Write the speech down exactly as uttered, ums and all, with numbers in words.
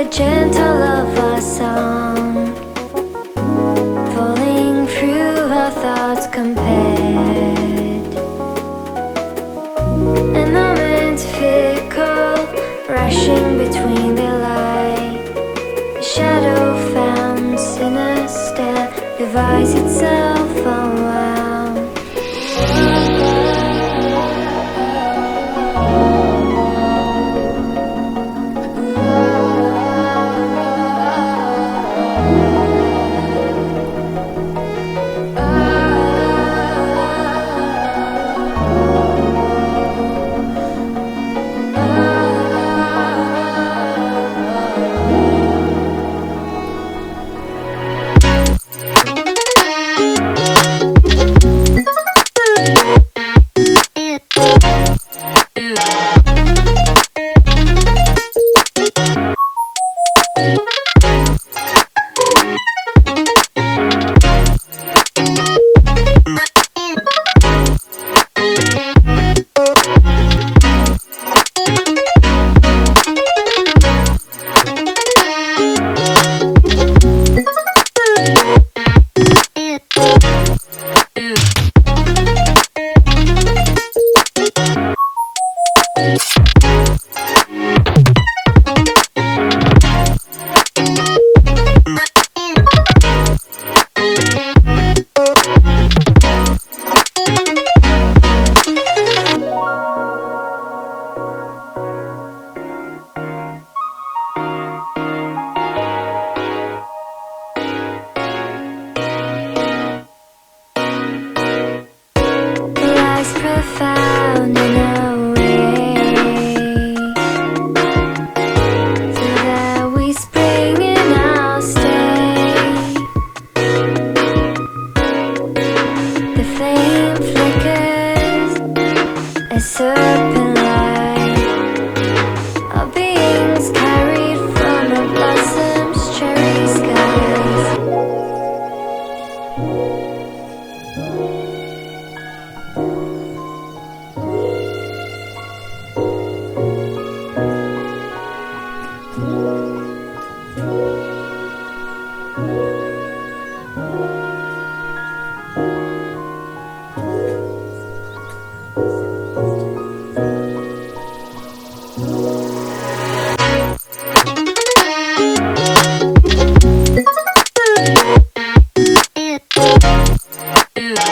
gentle love song, falling through our thoughts compared. An moment fickle, rushing between the light. A shadow found, sinister, divides itself unwound. Profound in a way, so that we spring in our stay. The flame flickers, a serpent light. Our beings carried from a blossom's cherry skies. Yeah.